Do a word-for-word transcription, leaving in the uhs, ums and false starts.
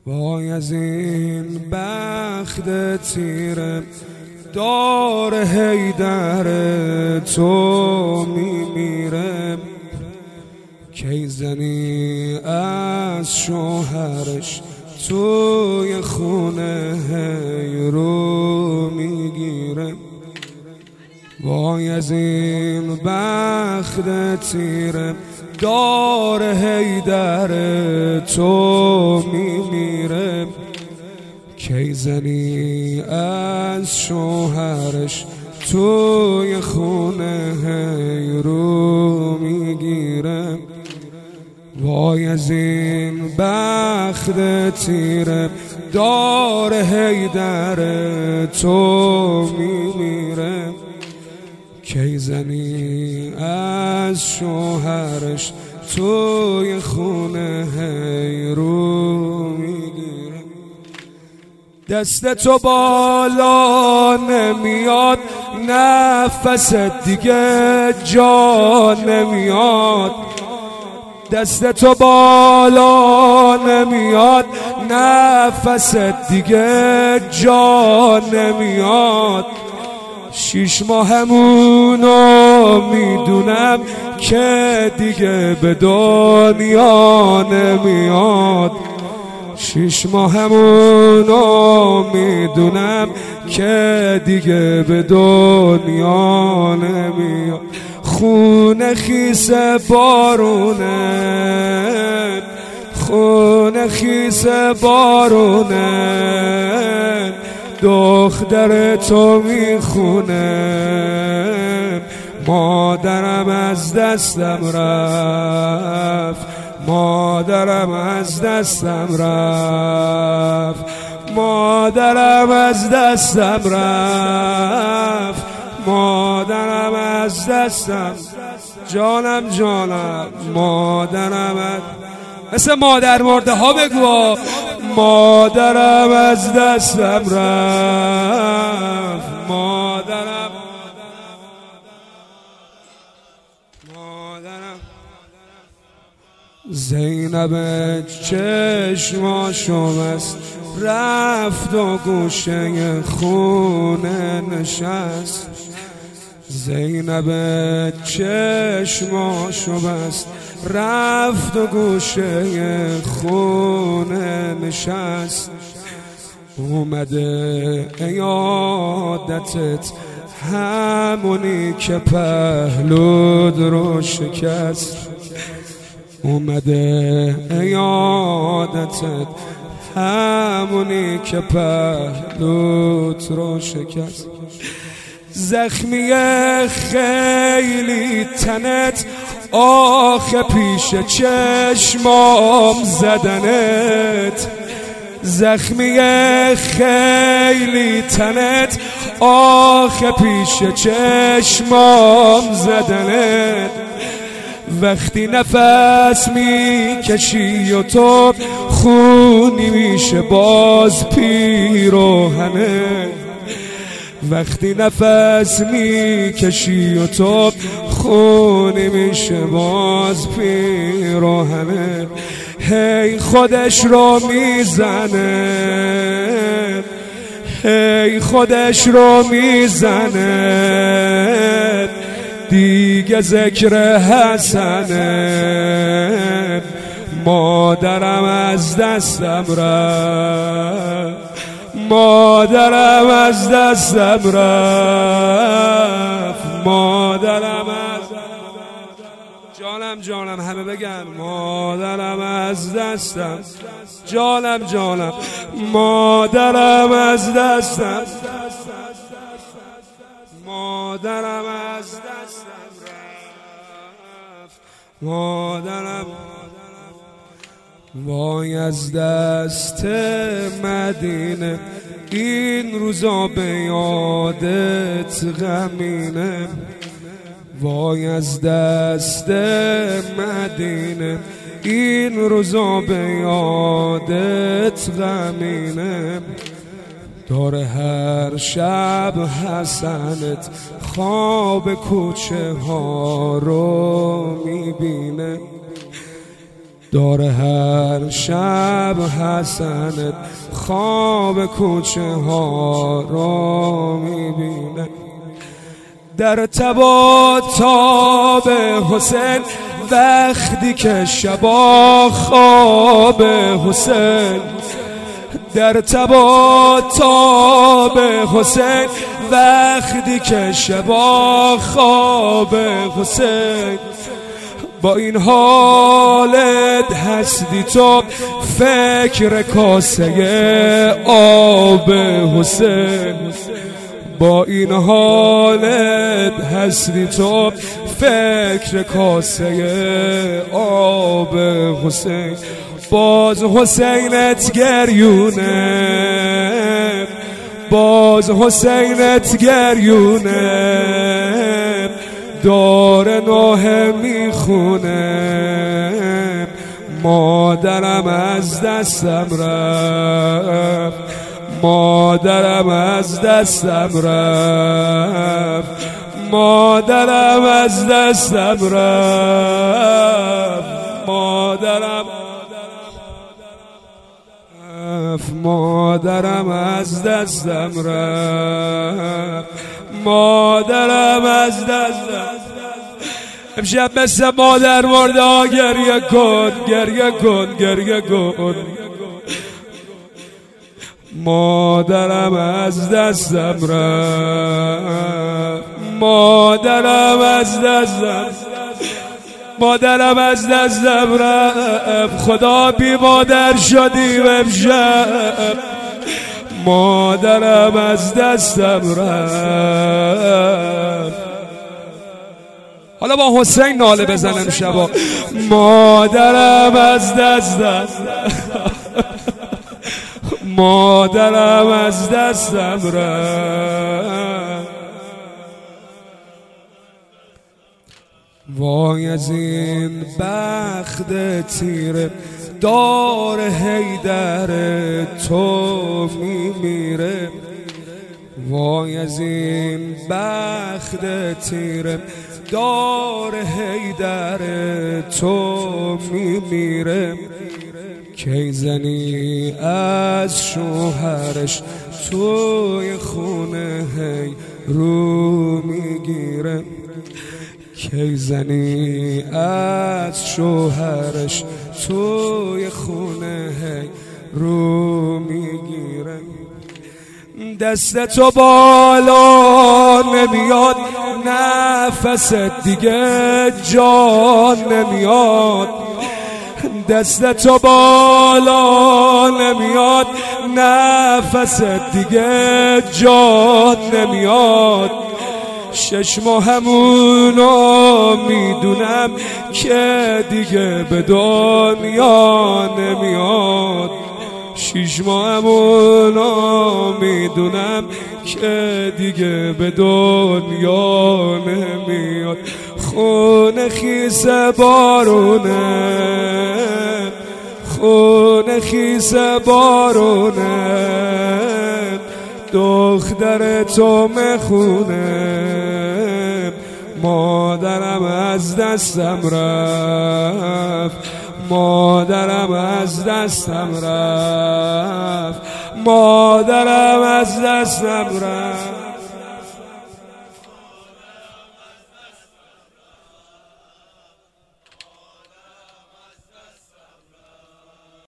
وای از این بخت تیرم دار حیدر تو میمیرم، کی زنی از شوهرش توی خونه هی رو میگیرم. وای از این بخت تیرم دار حیدر تو میمیرم، کی زنی از شوهرش توی خونه هی رو میگیرم. وای از این بخت تیرم دار حیدر تو میمیرم، کی زنی از شوهرش توی خونه هی رو میگیرم. دست تو بالا نمیاد، نفس دیگه جا نمیاد. دست تو بالا نمیاد، نفس دیگه جا نمیاد. شیش ماهمونو میدونم که دیگه به دنیا نمیاد. شیش ماهمونو میدونم که دیگه به دنیا نمیاد. خون خیس بارونه، خون خیس بارونه، دختر تو میخونه. مادرم از دستم رفت، مادرم از دستم رفت، مادرم از دستم رفت، مادرم از دستم. جانم جانم مادرم از... مثل مادر مرده ها بگو. مادرم از دستم رفت، مادرم مادرم. زینب چشماشو بست رفت و گوشه خونه نشست. زینب چشماشو بست رفت و گوشه خونه نشست. اومده عیادتت همونی که پهلود رو شکست. اومده عیادتت همونی که پهلود رو شکست. زخمی خیلی تنت آخه پیش چشمام زدنت. زخمی خیلی تنت آخه پیش چشمام زدنت. وقتی نفس میکشی و تو خونی میشه باز پیراهنت. وقتی نفس میکشی و تو خونی میشه باز پیراهنت. هی خودش رو میزنه، هی خودش رو میزنه، دیگه ذکر حسنه. مادرم از دستم رفت، مادرم از دستم رفت، مادرم از... جانم جانم همه بگن مادرم از دستم. جانم جانم مادرم از دستم، مادرم از دستم رفت، مادرم. وای از دست مدینه این روزا به یادت غمینه. وای از دست مدینه این روزا به یادت غمینه. داره هر شب حسنت خواب کوچه ها رو میبینه. داره هر شب حسنت خواب کوچه ها را میبینه، در تبا تاب حسین وقتی که شبا خواب حسین، در تبا تاب حسین وقتی که شبا خواب حسین. با این حالت هستی تو فکر کاسه آب حسین، با این حالت هستی تو فکر کاسه آب حسین. باز حسینت گریونه، باز حسینت گریونه، داره نوحه میخونه، مادرم از دستم رفت، مادرم از دستم رفت، مادرم از دستم رفت، مادرم مادرم از دستم رفت، مادرم از دستم. امشب مثل مادر مرده گریه کن، گریه کن، گریه کن، مادرم از دستم رفت، مادرم از دستم، مادرم از دستم رفت. خدا بی مادر شدیم امشب، مادرم از دستم رفت. حالا با حسین ناله بزنم شبا، مادرم از دستم، مادرم از دستم رفت. وای از این بخت تیره دار حیدر تو میمیره، وای از این بخت تیره دار حیدر تو میمیره. کی زنی از شوهرش توی خونه هی رو میگیره، کی زنی از شوهرش توی خونه هی رو میگیره. دستتو بالا نمیاد، نفست دیگه جان نمیاد، دستتو بالا نمیاد، نفست دیگه جان نمیاد. شش ماهمونو میدونم که دیگه به دنیا نمیاد، شش ماهمونو میدونم که دیگه به دنیا نمیاد. خون خیس بارونه، خون خیس بارونه، دختر تو مخونه، مادرم از دستم رفت، مادرم از دستم رفت، مادرم از دستم رفت.